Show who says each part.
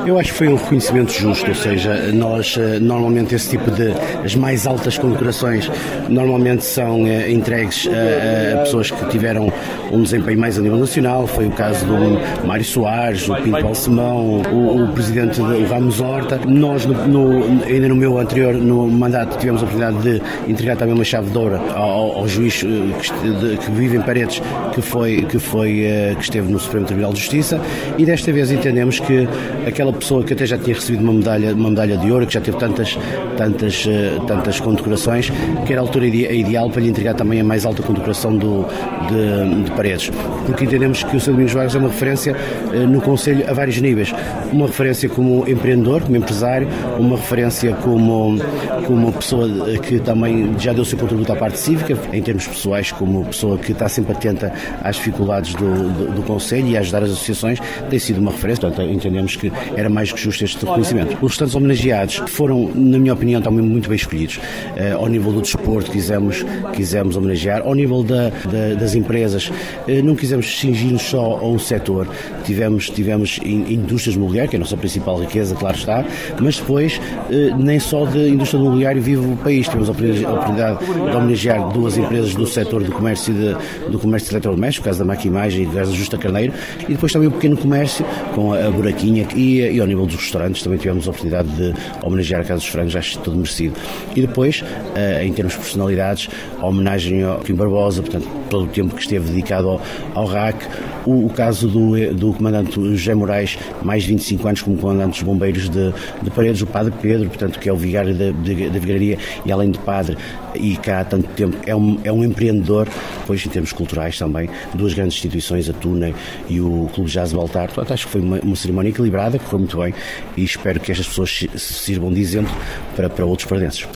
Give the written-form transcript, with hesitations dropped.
Speaker 1: Eu acho que foi um reconhecimento justo, ou seja, nós normalmente esse tipo de as mais altas condecorações normalmente são entregues a pessoas que tiveram um desempenho mais a nível nacional. Foi o caso do Mário Soares, do Pinto Balsemão, o presidente do Ramos Horta. Nós, ainda no meu anterior no mandato, tivemos a oportunidade de entregar também uma chave de ouro ao juiz que vive em Paredes, que esteve no Supremo Tribunal de Justiça, e desta vez entendemos que aquela pessoa que até já tinha recebido uma medalha de ouro, que já teve tantas condecorações, que era a altura ideal para lhe entregar também a mais alta condecoração de Paredes, porque entendemos que o Sr. Domingos Vargas é uma referência no Conselho a vários níveis, uma referência como empreendedor, como empresário, uma referência como pessoa que também já deu o seu contributo à parte cívica, em termos pessoais, como pessoa que está sempre atenta às dificuldades do Conselho e a ajudar as associações, tem sido uma referência. Portanto, entendemos que era mais que justo este reconhecimento. Os restantes homenageados foram, na minha opinião, também muito bem escolhidos. Ao nível do desporto quisemos homenagear, ao nível das empresas não quisemos cingir-nos só a um setor. Tivemos indústrias mobiliárias, que é a nossa principal riqueza, claro está, mas depois nem só de indústria do mobiliário vive o país. Tivemos a oportunidade de homenagear duas empresas do setor do comércio de eletrodomésticos, o caso da Maquimagem e o caso da Justa Carneiro, e depois também o pequeno comércio com a Buraquinha, e ao nível dos restaurantes também tivemos a oportunidade de homenagear a Casa dos Frangos, acho todo merecido. E depois, em termos de personalidades, a homenagem ao Kim Barbosa, portanto, todo o tempo que esteve dedicado ao RAC, o caso do comandante José Moraes, mais de 25 anos como comandante dos bombeiros de Paredes, o Padre Pedro, portanto, que é o vigário da Vigaria, e além de padre, e cá há tanto tempo, é um empreendedor. Depois, em termos culturais também, duas grandes instituições, a Tuna e o Clube Jazz de Baltar. Portanto, acho que foi uma cerimónia equilibrada, que foi muito bem, e espero que estas pessoas sirvam de exemplo para outros paredenses.